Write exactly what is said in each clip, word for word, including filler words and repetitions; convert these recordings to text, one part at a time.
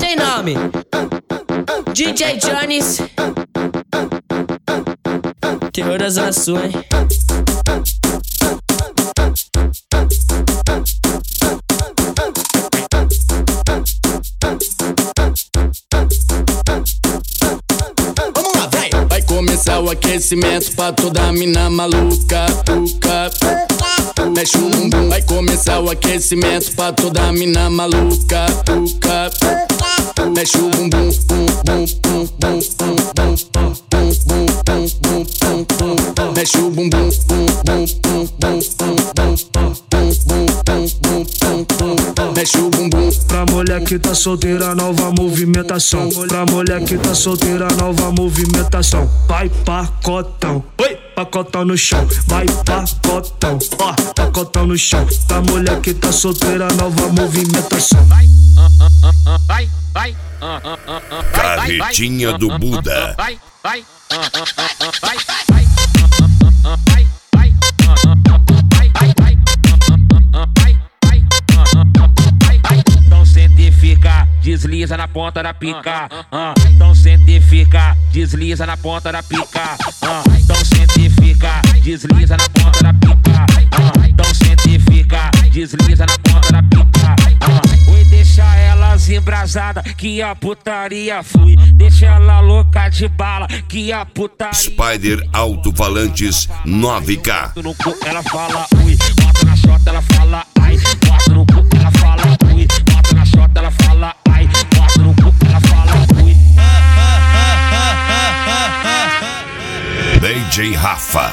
tem nome, D J Jones, terror da Zona Sul, hein? Começar o aquecimento pra toda mina maluca, uca. Mexe o bumbum. Vai começar o aquecimento pra toda mina maluca, uca. Mexe o bumbum, bum, bum, bum, bum, bum, bum, bum, bum, bum, bum, bum, bum. Mexe o bumbum, bum, bum, bum, bum, bum, bum, bum, bum, bum, bum, bum. Mexe o bumbum. Pra mulher que tá solteira, nova movimentação. Pra mulher que tá solteira, nova movimentação. Vai pacotão, oi, pacotão no chão. Vai pacotão, ó, pacotão no chão. Pra mulher que tá solteira, nova movimentação. Vai, vai, vai, Carretinha do Buda. Vai, vai, vai, vai. Desliza na ponta da pica, ah. Então sente e fica, desliza na ponta da pica, ah. Então sente e fica, desliza na ponta da pica, ah. Então sente e fica, desliza na ponta da pica, ah. Oi, deixa elas embrasadas, que a putaria flui. Deixa ela louca de bala, que a putaria. Spider Alto-Falantes nove K. No cu ela fala ui, bota na chota ela fala ai. Bota no cu ela fala ui, bota na chota ela fala ai. Bota no cu ela fala ui. D J Rafa.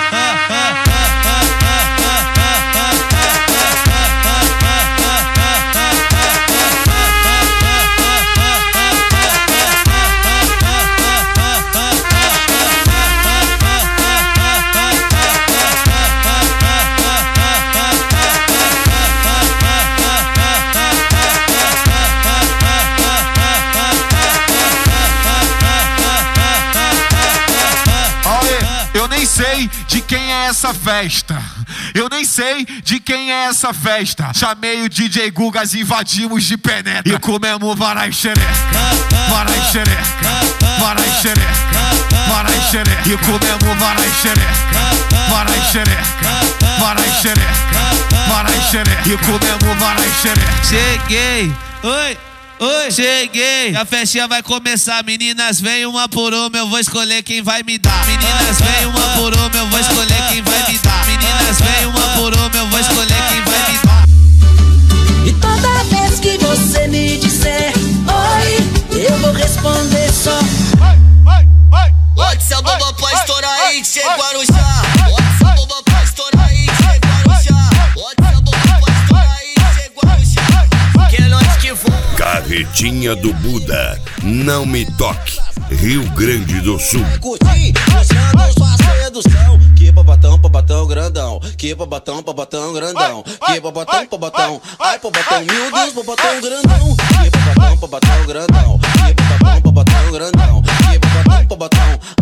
Eu nem sei de quem é essa festa. Eu nem sei de quem é essa festa. Chamei o D J Gugas, invadimos de penetra e comemos varai xereca, varai xereca, varai xereca, varai xereca. E comemos varai xereca, varai xereca, varai xereca, varai xereca. E comemos varai xereca. Cheguei, oi. Oi, cheguei, a festinha vai começar. Meninas, vem uma por uma, eu vou escolher quem vai me dar. Meninas, vem uma por uma, eu vou escolher quem vai me dar. Meninas, vem uma por uma, eu vou escolher quem vai me dar. E toda vez que você me disser oi, eu vou responder só Vai, vai, vai. Bota essa bomba pra estourar aí, que chegou a Guarujá. Bota essa bomba pra estourar aí, que chegou a Guarujá. Bota essa bomba pra estourar aí, que chegou a Guarujá. Que noite que for. Carretinha do Buda, não me toque, Rio Grande do Sul. Curti, mostrando sua sedução. Que babatão, babatão grandão. Que babatão, babatão grandão. Que babatão, babatão. Ai, babatão, meu Deus, babatão grandão. Que babatão, babatão grandão. Que babatão, babatão grandão. Que babatão, babatão.